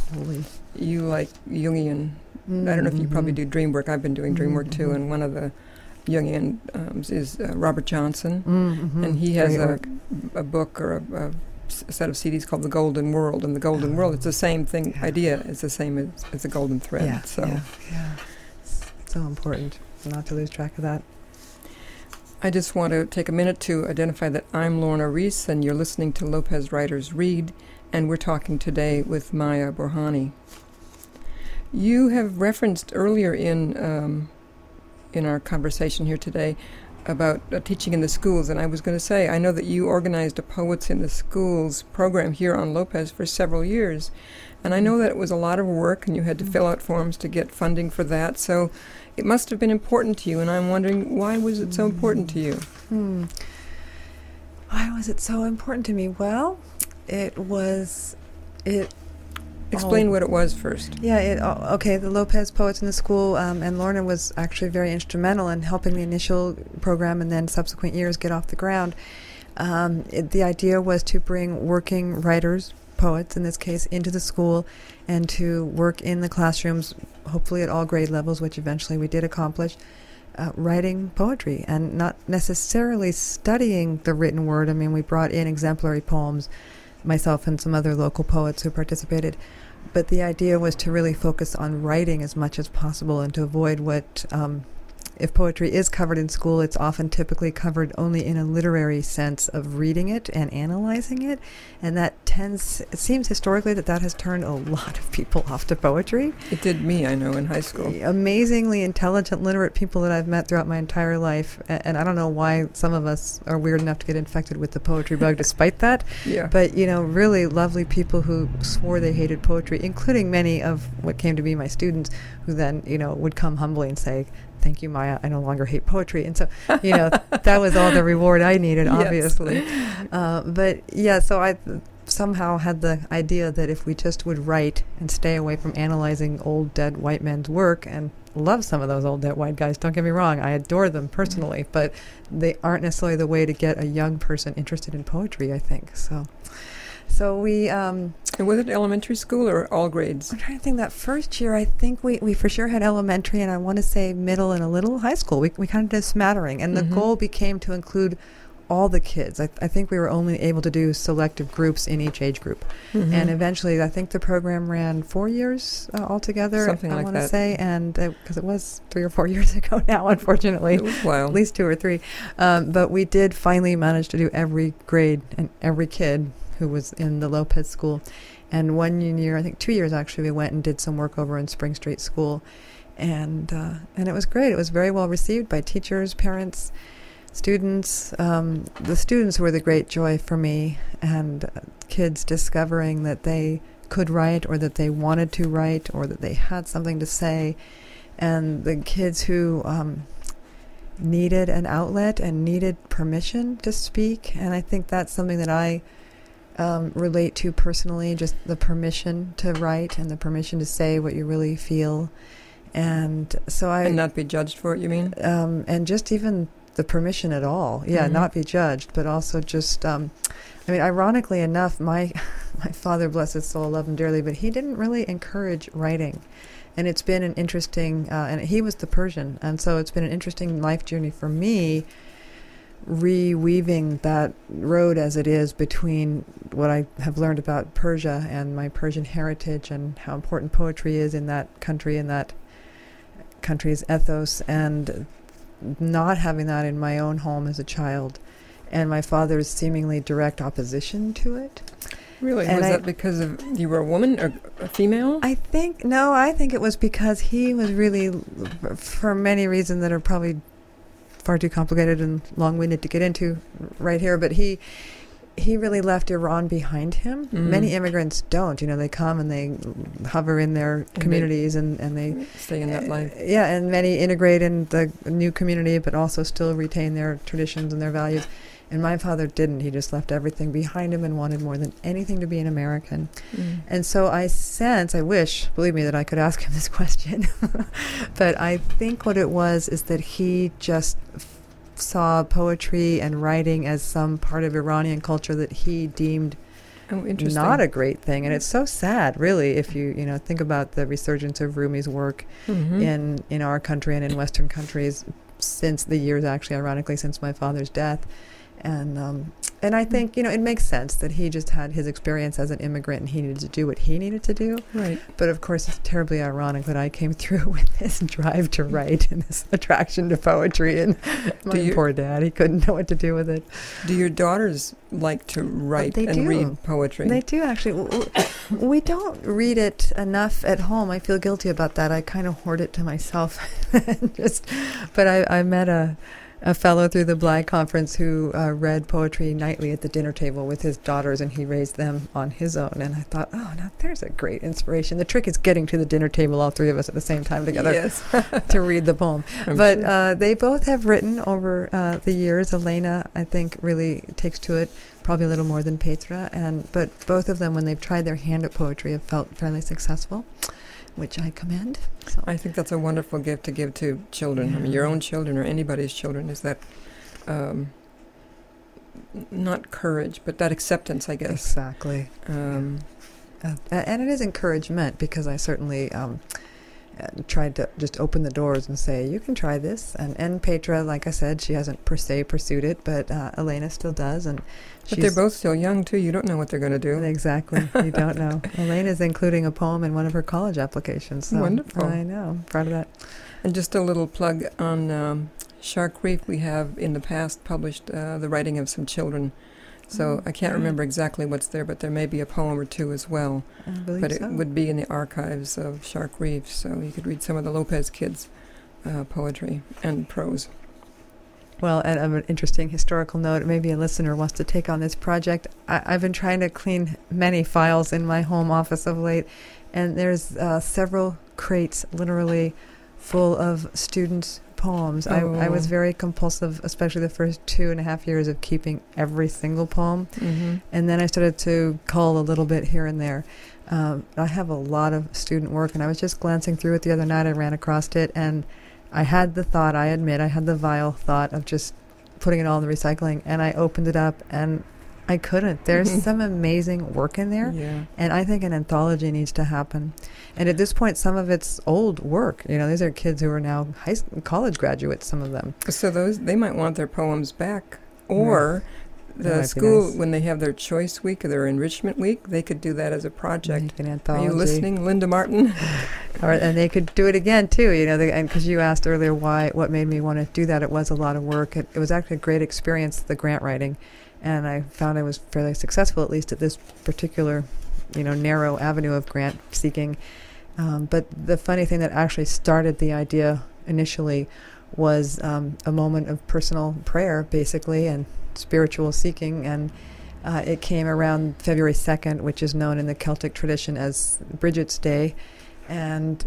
like Jungian. I don't know if you probably do dream work. I've been doing dream work too, and one of the Jungian is Robert Johnson, and he has a book or a set of CDs called The Golden World, and the Golden World, it's the same thing. Idea is the same as the golden thread. Yeah. It's so important not to lose track of that. I just want to take a minute to identify that I'm Lorna Reese, and you're listening to Lopez Writers Read, and we're talking today with Maya Borhani. You have referenced earlier in our conversation here today about teaching in the schools, and I was going to say, I know that you organized a Poets in the Schools program here on Lopez for several years, and I know that it was a lot of work, and you had to fill out forms to get funding for that, so it must have been important to you, and I'm wondering, why was it so important to you? Why was it so important to me? Well, Explain what it was first. Yeah, the Lopez Poets in the School, and Lorna was actually very instrumental in helping the initial program and then subsequent years get off the ground. The idea was to bring working writers, poets in this case, into the school and to work in the classrooms, hopefully at all grade levels, which eventually we did accomplish, writing poetry and not necessarily studying the written word. I mean, we brought in exemplary poems, myself and some other local poets who participated. But the idea was to really focus on writing as much as possible and to avoid what, if poetry is covered in school, it's often typically covered only in a literary sense of reading it and analyzing it. And it seems historically that has turned a lot of people off to poetry. It did me, I know, in high school. Amazingly intelligent, literate people that I've met throughout my entire life. And I don't know why some of us are weird enough to get infected with the poetry bug despite that. Yeah. But, really lovely people who swore they hated poetry, including many of what came to be my students, who then, would come humbly and say, "Thank you, Maya, I no longer hate poetry." And so, that was all the reward I needed, obviously. So I somehow had the idea that if we just would write and stay away from analyzing old, dead white men's work, and love some of those old, dead white guys, don't get me wrong, I adore them personally, but they aren't necessarily the way to get a young person interested in poetry, I think. So we And was it elementary school or all grades? I'm trying to think. That first year, I think we for sure had elementary, and I want to say middle and a little high school. We kind of did a smattering, and the goal became to include all the kids. I think we were only able to do selective groups in each age group. And eventually, I think the program ran 4 years altogether, Something like I want that. to say, and because it was 3 or 4 years ago now, unfortunately. It was wild. At least 2 or 3. But we did finally manage to do every grade and every kid who was in the Lopez school. And 1 year, I think 2 years actually, we went and did some work over in Spring Street School. And it was great. It was very well received by teachers, parents, students. The students were the great joy for me, and kids discovering that they could write, or that they wanted to write, or that they had something to say, and the kids who needed an outlet and needed permission to speak. And I think that's something that I relate to personally, just the permission to write and the permission to say what you really feel. And so And not be judged for it, you mean? and just even the permission at all. Yeah, not be judged, but also just, ironically enough, my father, bless his soul, love him dearly, but he didn't really encourage writing. And it's been an interesting, and he was the Persian, and so it's been an interesting life journey for me, reweaving that road as it is between what I have learned about Persia and my Persian heritage, and how important poetry is in that country and that country's ethos, and not having that in my own home as a child, and my father's seemingly direct opposition to it. Really? And Was that because of you were a woman or a female? I think it was because he was really, for many reasons that are probably far too complicated and long-winded to get into right here, but he really left Iran behind him. Many immigrants don't. They come and they hover in their communities and they stay in that life. Yeah, and many integrate in the new community, but also still retain their traditions and their values. And my father didn't. He just left everything behind him and wanted more than anything to be an American. And so I wish, believe me, that I could ask him this question. But I think what it was is that he just saw poetry and writing as some part of Iranian culture that he deemed not a great thing. And it's so sad, really, if you think about the resurgence of Rumi's work in our country and in Western countries since the years, actually, ironically, since my father's death. And I think, it makes sense that he just had his experience as an immigrant and he needed to do what he needed to do. Right. But of course, it's terribly ironic that I came through with this drive to write and this attraction to poetry. And my poor dad, he couldn't know what to do with it. Do your daughters like to write and read poetry? They do, actually. We don't read it enough at home. I feel guilty about that. I kind of hoard it to myself. But I met a fellow through the BLAG conference who read poetry nightly at the dinner table with his daughters, and he raised them on his own. And I thought, now there's a great inspiration. The trick is getting to the dinner table, all three of us at the same time together, to read the poem. But they both have written over the years. Elena, I think, really takes to it probably a little more than Petra. But both of them, when they've tried their hand at poetry, have felt fairly successful, which I commend. So. I think that's a wonderful gift to give to children. I mean, your own children or anybody's children, is that not courage, but that acceptance, I guess. Exactly. And it is encouragement, because I certainly tried to just open the doors and say, you can try this. And Petra, like I said, she hasn't per se pursued it, but Elena still does. But they're both still young, too. You don't know what they're going to do. Exactly. You don't know. Elena's including a poem in one of her college applications. So wonderful. I know. I'm proud of that. And just a little plug on Shark Reef. We have, in the past, published the writing of some children. So I can't remember exactly what's there, but there may be a poem or two as well. I believe but so. It would be in the archives of Shark Reef, so you could read some of the Lopez kids' poetry and prose. Well, and an interesting historical note, maybe a listener wants to take on this project. I've been trying to clean many files in my home office of late, and there's several crates literally full of students' poems. Oh. I was very compulsive, especially the first 2.5 years, of keeping every single poem. And then I started to cull a little bit here and there. I have a lot of student work, and I was just glancing through it the other night. I ran across it, and I had the thought, I had the vile thought of just putting it all in the recycling, and I opened it up, and I couldn't. There's some amazing work in there. Yeah. And I think an anthology needs to happen. And at this point, some of it's old work. You know, these are kids who are now college graduates, some of them. So they might want their poems back. Or the might school, be nice. when they have their choice week or their enrichment week, they could do that as a project. Make an Are anthology. you listening, Linda Martin? And they could do it again, too, you know, and because you asked earlier what made me want to do that. It was a lot of work. It was actually a great experience, the grant writing. And I found I was fairly successful, at least at this particular, you know, narrow avenue of grant seeking. But the funny thing that actually started the idea initially was a moment of personal prayer, basically, and spiritual seeking. And it came around February 2nd, which is known in the Celtic tradition as Bridget's Day. And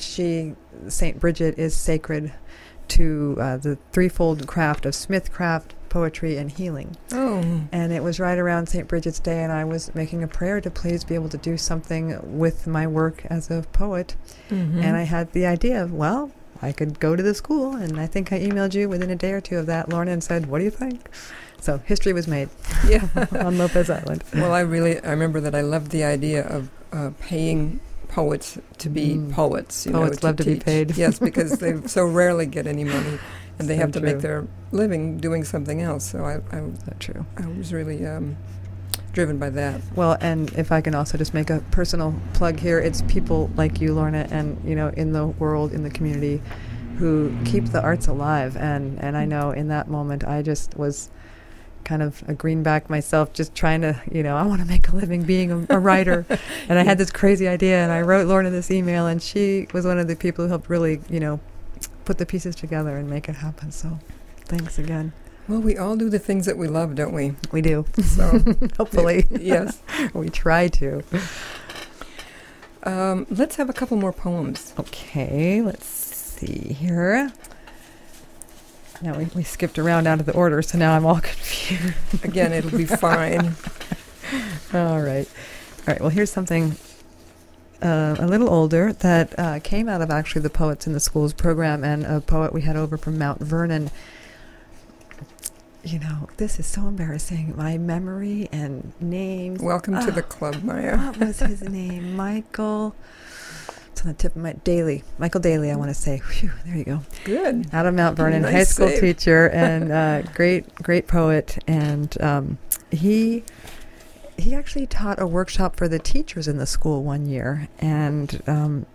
Saint Bridget, is sacred to the threefold craft of smithcraft, poetry, and healing. Oh. And it was right around St. Bridget's Day, and I was making a prayer to please be able to do something with my work as a poet. Mm-hmm. And I had the idea of, well, I could go to the school, and I think I emailed you within a day or two of that, Lorna, and said, what do you think? So history was made Yeah. on Lopez Island. Well, I remember that I loved the idea of paying poets to be poets. Poets love to be teach. paid. Yes, because they so rarely get any money, and they So have to true. make their living doing something else. So That's true. I was really driven by that. Well, and if I can also just make a personal plug here, it's people like you, Lorna, and, you know, in the world, in the community, who keep the arts alive. And I know in that moment I just was kind of a greenback myself, just trying to, you know, I want to make a living being a writer. And I had this crazy idea, and I wrote Lorna this email, and she was one of the people who helped really, you know, put the pieces together and make it happen. So thanks again. Well, we all do the things that we love, don't we? We do. So Hopefully. yes. We try to. Let's have a couple more poems. Okay, let's see here. Now we skipped around out of the order, so now I'm all confused. Again, it'll be fine. All right. Well, here's something a little older that came out of actually the Poets in the Schools program, and a poet we had over from Mount Vernon. You know, this is so embarrassing. My memory and names. Welcome to the club, Maya. What was his name? Michael. It's on the tip of my Michael Daly, I want to say. Whew, there you go. Good. Out of Mount Vernon, Nice high school save. teacher, and great poet. And he actually taught a workshop for the teachers in the school one year, and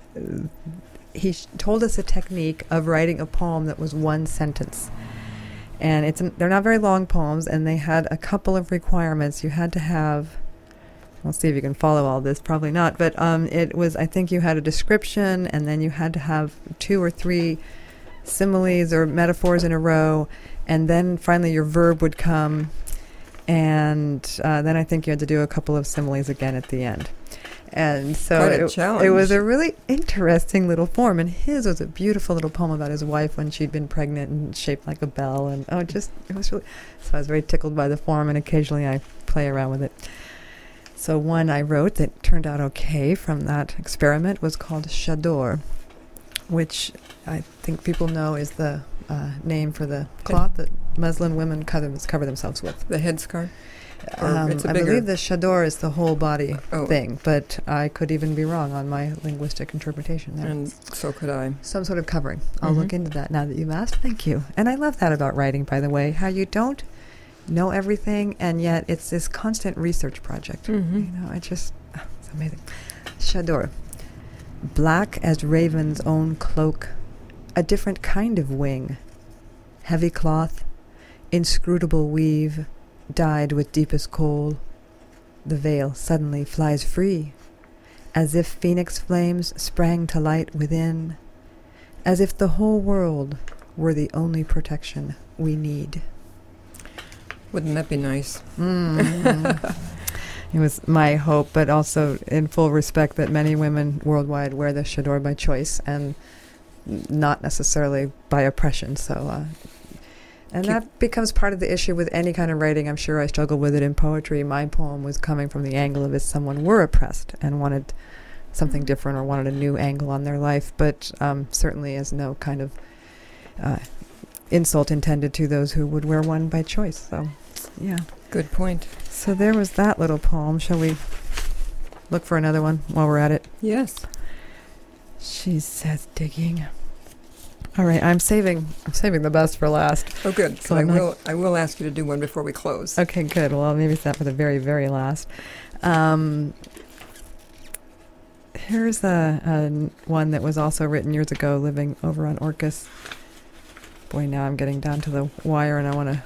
he told us a technique of writing a poem that was one sentence. And they're not very long poems, and they had a couple of requirements. You had to have, let's see if you can follow all this, probably not, but it was, I think you had a description, and then you had to have 2 or 3 similes or metaphors in a row, and then finally your verb would come, and then I think you had to do a couple of similes again at the end. And so Quite a challenge. It was a really interesting little form, and his was a beautiful little poem about his wife when she'd been pregnant and shaped like a bell, and it was really, so I was very tickled by the form, and occasionally I play around with it. So one I wrote that turned out okay from that experiment was called Chador, which I think people know is the name for the cloth that Muslim women cover themselves with. The headscarf? I believe the Chador is the whole body Oh. thing, but I could even be wrong on my linguistic interpretation there. And so could I. Some sort of covering. I'll look into that now that you've asked. Thank you. And I love that about writing, by the way, how you don't know everything, and yet it's this constant research project. Mm-hmm. You know, it's amazing. Chador. Black as raven's own cloak, a different kind of wing. Heavy cloth, inscrutable weave, dyed with deepest kohl. The veil suddenly flies free, as if phoenix flames sprang to light within, as if the whole world were the only protection we need. Wouldn't that be nice? It was my hope, but also in full respect that many women worldwide wear the Chador by choice and not necessarily by oppression. So, and that becomes part of the issue with any kind of writing. I'm sure I struggle with it in poetry. My poem was coming from the angle of if someone were oppressed and wanted something different or wanted a new angle on their life, but certainly as no kind of insult intended to those who would wear one by choice. So, yeah. Good point. So there was that little poem. Shall we look for another one while we're at it? Yes. She says digging. All right, I'm saving the best for last. Oh, good. So I will ask you to do one before we close. Okay, good. Well, maybe it's that for the very, very last. Here's a one that was also written years ago, living over on Orcas. Boy, now I'm getting down to the wire, and I want to...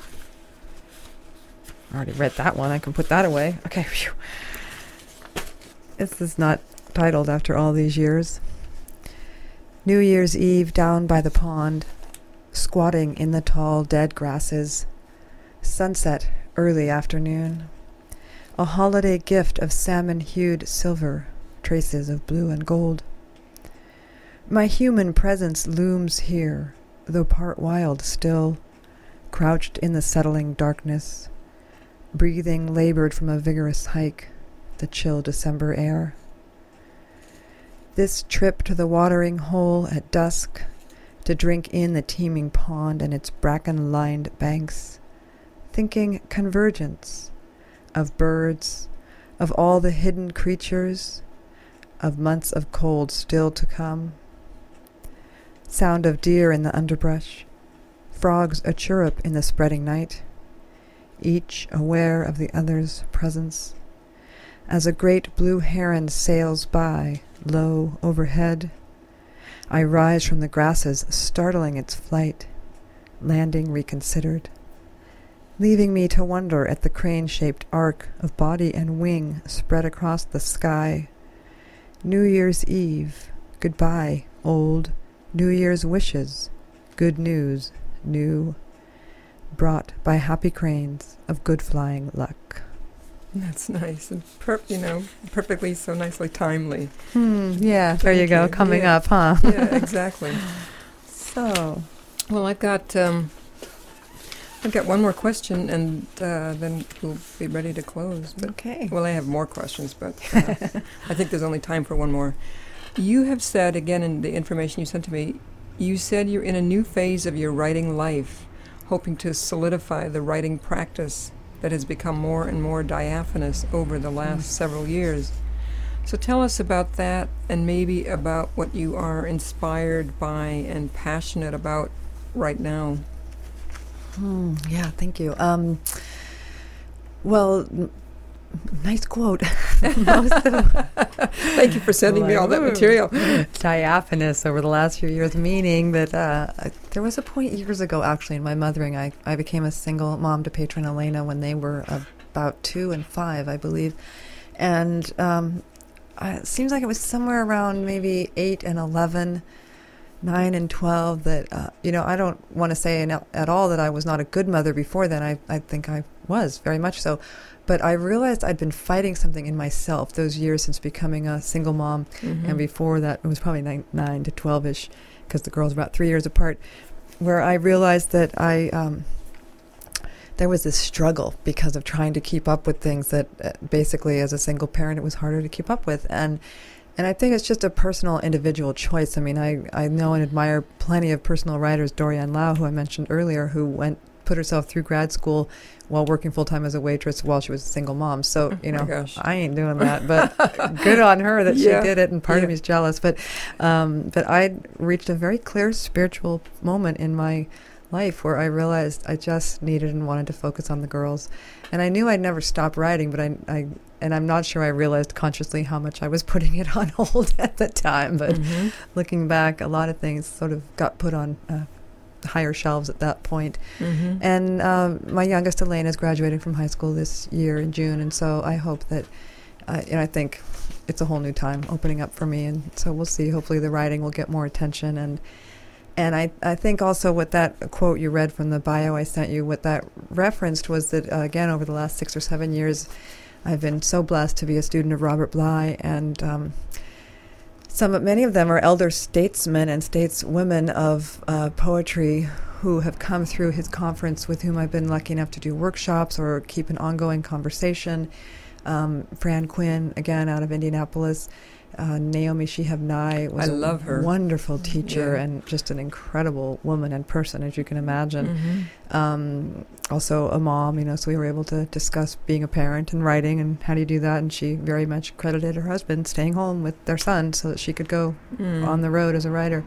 I already read that one. I can put that away. Okay. Phew. This is not titled after all these years. New Year's Eve down by the pond, squatting in the tall dead grasses. Sunset, early afternoon. A holiday gift of salmon-hued silver, traces of blue and gold. My human presence looms here, though part wild still, crouched in the settling darkness, breathing labored from a vigorous hike, the chill December air. This trip to the watering hole at dusk, to drink in the teeming pond and its bracken-lined banks, thinking convergence of birds, of all the hidden creatures, of months of cold still to come. Sound of deer in the underbrush, frogs a-chirrup in the spreading night, each aware of the other's presence. As a great blue heron sails by, low overhead, I rise from the grasses, startling its flight, landing reconsidered, leaving me to wonder at the crane-shaped arc of body and wing spread across the sky. New Year's Eve, goodbye, old, New Year's wishes, good news, new, brought by happy cranes of good flying luck. That's nice and perfectly so nicely timely. Yeah, there you go. Coming up, huh? Yeah, exactly. So, well, I've got one more question, and then we'll be ready to close. But, okay. Well, I have more questions, but I think there's only time for one more. You have said, again, in the information you sent to me, you said you're in a new phase of your writing life, hoping to solidify the writing practice that has become more and more diaphanous over the last several years. So tell us about that, and maybe about what you are inspired by and passionate about right now. Yeah, thank you. Nice quote. Thank you for sending me all that material. Diaphanous over the last few years, meaning that there was a point years ago, actually, in my mothering, I became a single mom to Petra and Elena when they were about 2 and 5, I believe. And it seems like it was somewhere around maybe 8 and 11, 9 and 12 that, I don't want to say at all that I was not a good mother before then. I think I was, very much so. But I realized I'd been fighting something in myself those years since becoming a single mom. And before that, it was probably 9 to 12-ish, because the girls were about 3 years apart, where I realized that there was this struggle because of trying to keep up with things that basically, as a single parent, it was harder to keep up with. And I think it's just a personal, individual choice. I mean, I know and admire plenty of personal writers, Dorianne Lau, who I mentioned earlier, who put herself through grad school while working full-time as a waitress while she was a single mom. So, I ain't doing that, but good on her that she did it, and part of me is jealous. But I reached a very clear spiritual moment in my life where I realized I just needed and wanted to focus on the girls. And I knew I'd never stop writing, but I'm not sure I realized consciously how much I was putting it on hold at the time. But looking back, a lot of things sort of got put on higher shelves at that point. And my youngest, Elena, is graduating from high school this year in June, and so I hope that I think it's a whole new time opening up for me, and so we'll see. Hopefully the writing will get more attention, and I think also what that quote you read from the bio I sent you, what that referenced was that again, over the last 6 or 7 years, I've been so blessed to be a student of Robert Bly, and many of them are elder statesmen and stateswomen of poetry who have come through his conference, with whom I've been lucky enough to do workshops or keep an ongoing conversation. Fran Quinn, again, out of Indianapolis, Naomi Shihab Nye was I love her. a wonderful teacher Yeah. and just an incredible woman and person, as you can imagine. Mhm. Also a mom, so we were able to discuss being a parent and writing and how do you do that. And she very much credited her husband staying home with their son so that she could go on the road as a writer.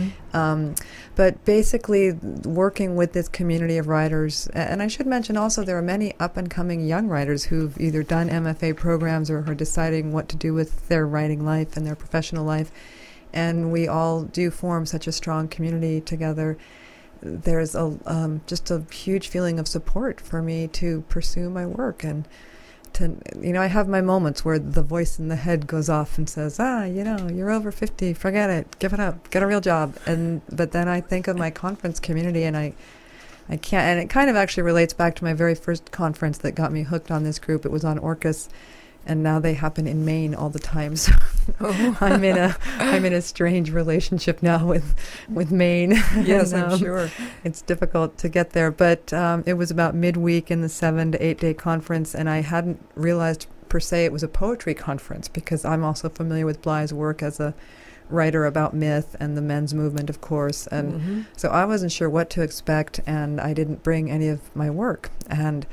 But basically working with this community of writers, and I should mention also there are many up-and-coming young writers who've either done MFA programs or are deciding what to do with their writing life and their professional life, and we all do form such a strong community together. There's just a huge feeling of support for me to pursue my work, and to, I have my moments where the voice in the head goes off and says, you're over 50, forget it, give it up, get a real job. But then I think of my conference community, and I can't, and it kind of actually relates back to my very first conference that got me hooked on this group. It was on Orcas, and now they happen in Maine all the time. So I'm in a strange relationship now with Maine. Yes, and, I'm sure. It's difficult to get there, but it was about midweek in the 7 to 8 day conference, and I hadn't realized per se it was a poetry conference because I'm also familiar with Bly's work as a writer about myth and the men's movement, of course, and so I wasn't sure what to expect, and I didn't bring any of my work, and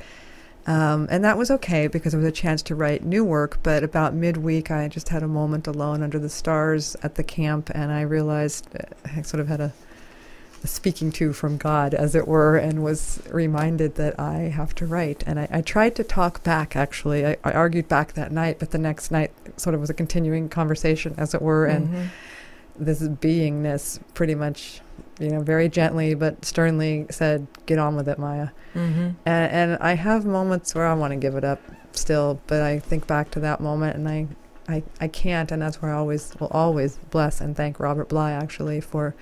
that was okay because it was a chance to write new work. But about midweek, I just had a moment alone under the stars at the camp, and I realized I sort of had a speaking to from God, as it were, and was reminded that I have to write. And I tried to talk back, actually. I argued back that night, but the next night sort of was a continuing conversation, as it were, and this beingness pretty much, very gently but sternly said, get on with it, Maya. And I have moments where I want to give it up still, but I think back to that moment and I can't, and that's where I will always bless and thank Robert Bly, actually, for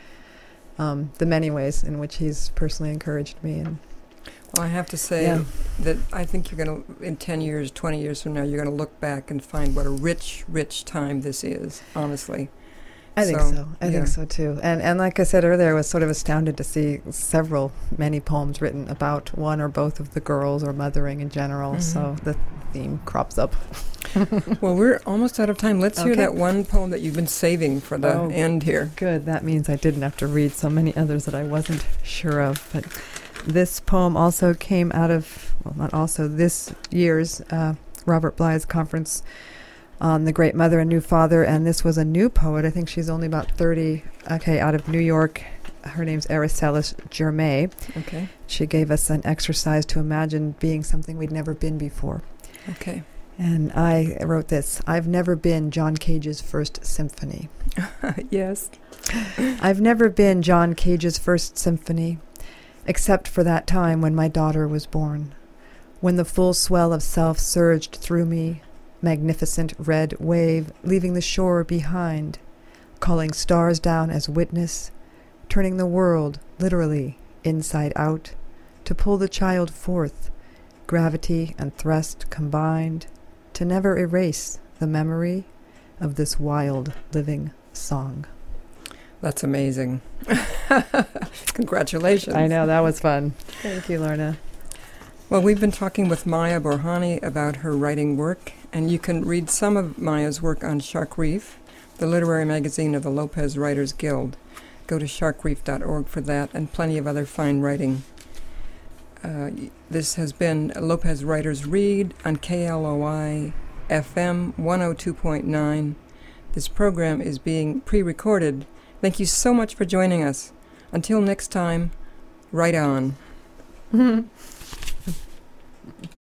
the many ways in which he's personally encouraged me. And well, I have to say that I think you're going to, in 10 years, 20 years from now, you're going to look back and find what a rich, rich time this is, honestly. I think so. I think so too. And like I said earlier, I was sort of astounded to see many poems written about one or both of the girls or mothering in general. So the theme crops up. Well, we're almost out of time. Let's hear that one poem that you've been saving for the end here. Good. That means I didn't have to read so many others that I wasn't sure of. But this poem also came out of, this year's Robert Bly's conference on the Great Mother and New Father, and this was a new poet. I think she's only about 30, out of New York. Her name's Araceli Germay. Okay. She gave us an exercise to imagine being something we'd never been before. Okay. And I wrote this: I've never been John Cage's first symphony. Yes. I've never been John Cage's first symphony, except for that time when my daughter was born, when the full swell of self surged through me, magnificent red wave, leaving the shore behind, calling stars down as witness, turning the world, literally, inside out, to pull the child forth, gravity and thrust combined, to never erase the memory of this wild living song. That's amazing. Congratulations. I know, that was fun. Thank you, Lorna. Well, we've been talking with Maya Borhani about her writing work, and you can read some of Maya's work on Shark Reef, the literary magazine of the Lopez Writers Guild. Go to sharkreef.org for that and plenty of other fine writing. This has been Lopez Writers Read on KLOI FM 102.9. This program is being pre-recorded. Thank you so much for joining us. Until next time, write on.